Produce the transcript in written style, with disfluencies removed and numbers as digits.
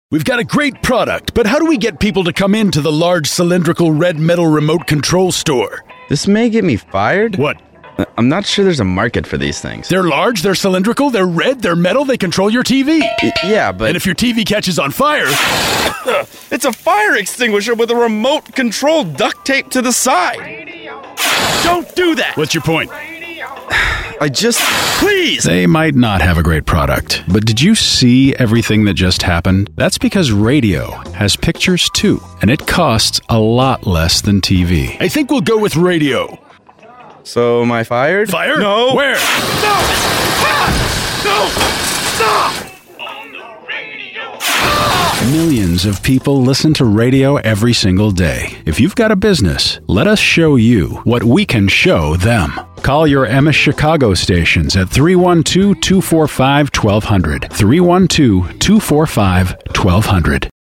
We've got a great product, but how do we get people to come into the large cylindrical red metal remote control store? This may get me fired. What? I'm not sure there's a market for these things. They're large, they're cylindrical, they're red, they're metal, they control your TV. Yeah, but... And if your TV catches on fire... It's a fire extinguisher with a remote control duct tape to the side. Don't do that! What's your point? Please! They might not have a great product, but did you see everything that just happened? That's because radio has pictures too, and it costs a lot less than TV. I think we'll go with radio. So, am I fired? Fired? No! Where? No! Stop! No! Stop! Millions of people listen to radio every single day. If you've got a business, let us show you what we can show them. Call your Emma Chicago stations at 312-245-1200. 312-245-1200.